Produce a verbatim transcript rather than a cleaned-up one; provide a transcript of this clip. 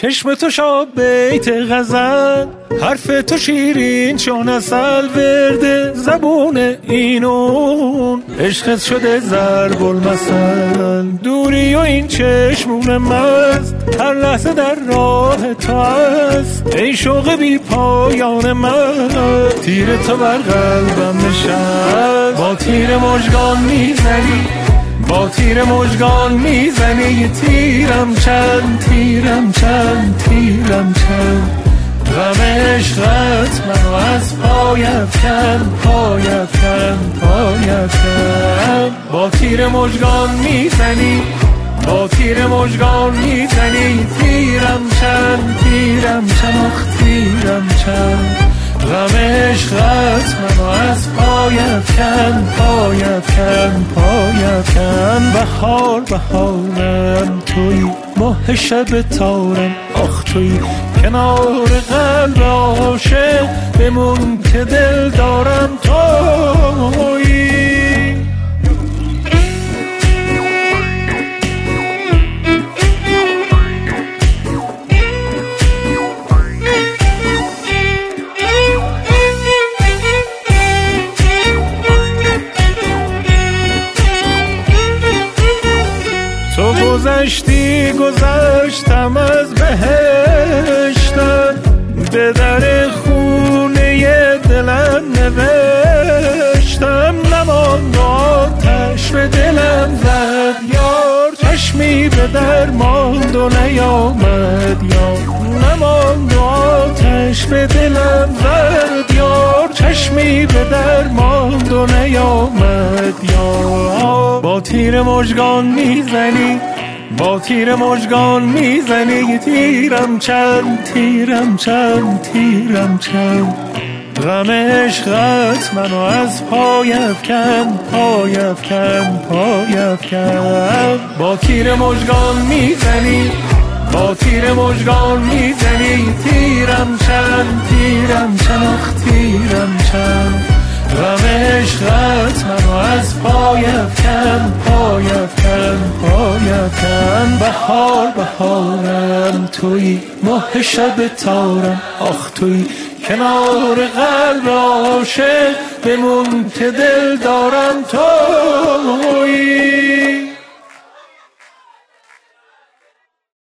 چشم تو شاب بیت غزل، حرف تو شیرین چون اصل، ورد زبون اینون عشقت شده ضرب المثل. دوری و این چشمون مست هر لحظه در راه تو است، ای شوق بی پایان من تیر تو بر قلبم نشست. با تیر مژگان میزنی، با تیر مژگان میزنی، تیرم چند تیرم چند تیرم چند. غم عشقت منو از پای افکن پای افکن پای افکن. با تیر مژگان میزنی، با تیر مژگان میزنی، تیرم چند تیرم چند آخ تیرم چند. غم عشقت منو از پای افکن پای افکن پای افکن. بهار بهارم توی، ماه شب تارم آخ توی، کنار قلب عاشق بمون که دل دارم توی. تو گذشتی گذشتم از بهشتم، به در خونه دلم نوشتم. نماند آتش به دلم زد یار، چشمی به در ماند و نیامد یار. نماند آتش به دلم زد یار، چشمی به در ماند و نیامد یار. با تیر مژگان میزنی، با تیر مژگان میزنی، تیرم چند تیرم چند تیرم چند. غم عشقت منو از پای افکن پای افکن پای افکن. با تیر مژگان میزنی، با تیر مژگان میزنی، تیرم چند تیرم چند آخ تیرم چند. غم عشقت منو از پای افکن پای افکن پای افکن. بهار بهارم توی، ماه شب تارم آخ توی، کنار قلب عاشق بمون که دل دارم توی.